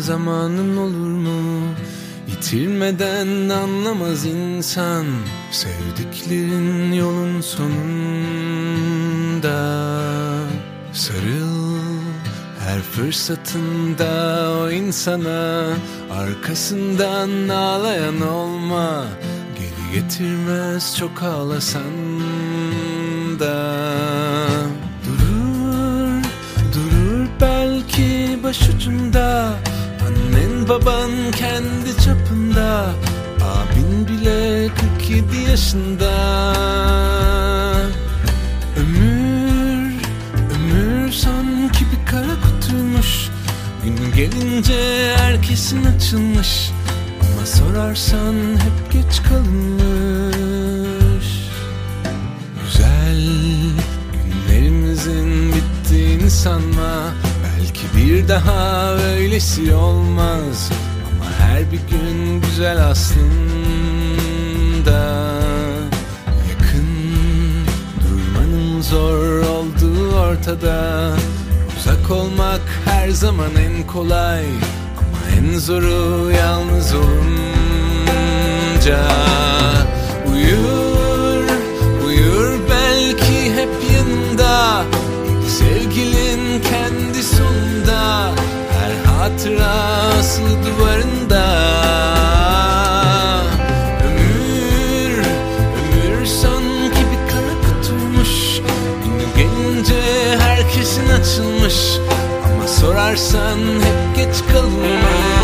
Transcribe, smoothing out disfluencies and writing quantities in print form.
zamanın olur mu? Yitirmeden anlamaz insan sevdiklerin yolun sonunda. Sarıl her fırsatında o insana, arkasından ağlayan olma, geri getirmez çok ağlasan da. Durur belki başucunda, annen baban kendi çapında, abin bile 47 yaşında. Ömür sanki bir kara kutuymuş, gün gelince herkesin açılmış, ama sorarsan hep geç kalınmış. Güzel günlerimizin bittiğini sanma, belki bir daha öylesi olmaz, ama her bir gün güzel aslında. Yakın durmanın zor olduğu ortada, uzak olmak her zaman en kolay, ama en zoru yalnız olunca. Uyur belki hep yanında, sevgilin kendi sonunda, her hatıra asılı duvarında. Ömür sanki bir kara kutuymuş, günü gelince herkesin açılmış, ama sorarsan hep geç kalınmış.